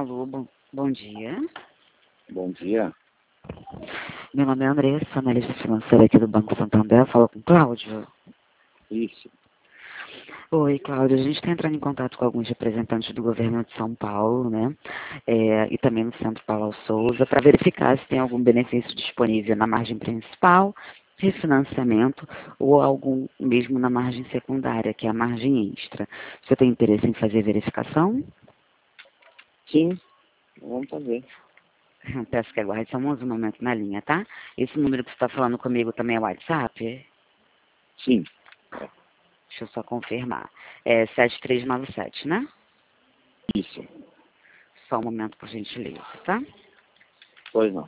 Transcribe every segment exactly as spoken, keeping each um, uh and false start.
Alô, bom, bom dia. Bom dia. Meu nome é Andressa, analista financeira aqui do Banco Santander. Falo com o Cláudio. Isso. Oi, Cláudio. A gente está entrando em contato com alguns representantes do governo de São Paulo, né? É, e também no Centro Paulo Souza, para verificar se tem algum benefício disponível na margem principal, refinanciamento ou algum mesmo na margem secundária, que é a margem extra. Você tem interesse em fazer verificação? Sim, vamos fazer. Peço que aguarde só um momento na linha, tá? Esse número que você está falando comigo também é WhatsApp? Sim. Deixa eu só confirmar. É sete três nove sete, né? Isso. Só um momento, por gentileza, tá? Pois não.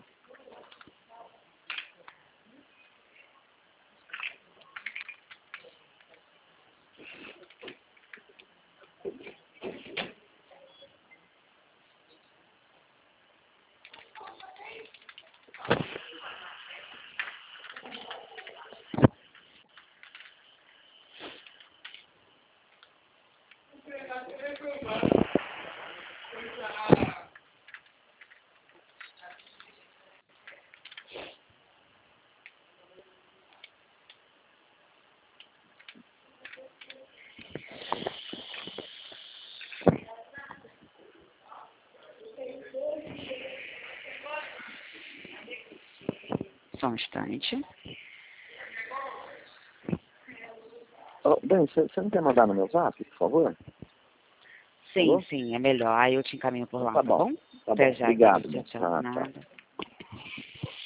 Só um instante. Oh, bem, você não quer mandar no meu zap, por favor? Sim, Alô? sim, é melhor. Aí eu te encaminho por lá, Tá tá bom. bom? Tá Até bom. já, Obrigado. tchau, tchau. Ah, tchau. Nada.